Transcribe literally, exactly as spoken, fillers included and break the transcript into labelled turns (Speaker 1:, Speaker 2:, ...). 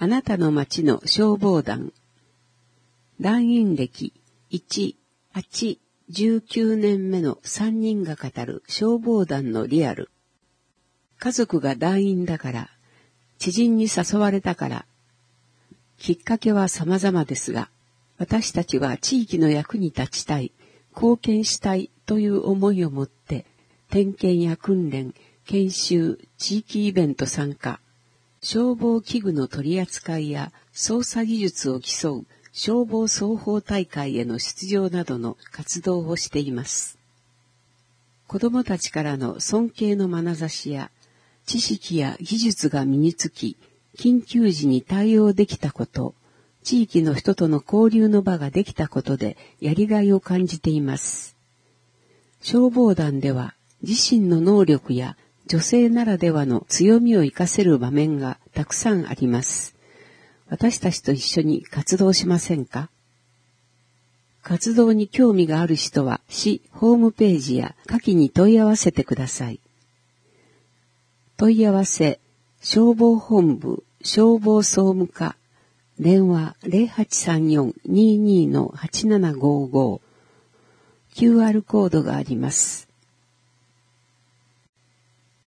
Speaker 1: あなたの町の消防団。団員歴いち、はち、じゅうきゅうねんめのさんにんが語る消防団のリアル。家族が団員だから、知人に誘われたから、きっかけは様々ですが、私たちは地域の役に立ちたい、貢献したいという思いを持って、点検や訓練、研修、地域イベント参加、消防器具の取り扱いや操作技術を競う消防操法大会への出場などの活動をしています。子どもたちからの尊敬の眼差しや知識や技術が身につき、緊急時に対応できたこと、地域の人との交流の場ができたことでやりがいを感じています。消防団では自身の能力や女性ならではの強みを生かせる場面がたくさんあります。私たちと一緒に活動しませんか？活動に興味がある人は市ホームページや下記に問い合わせてください。問い合わせ、消防本部消防総務課、電話 ゼロはちさんよん にーにー はちななごーごー、キューアール コードがあります。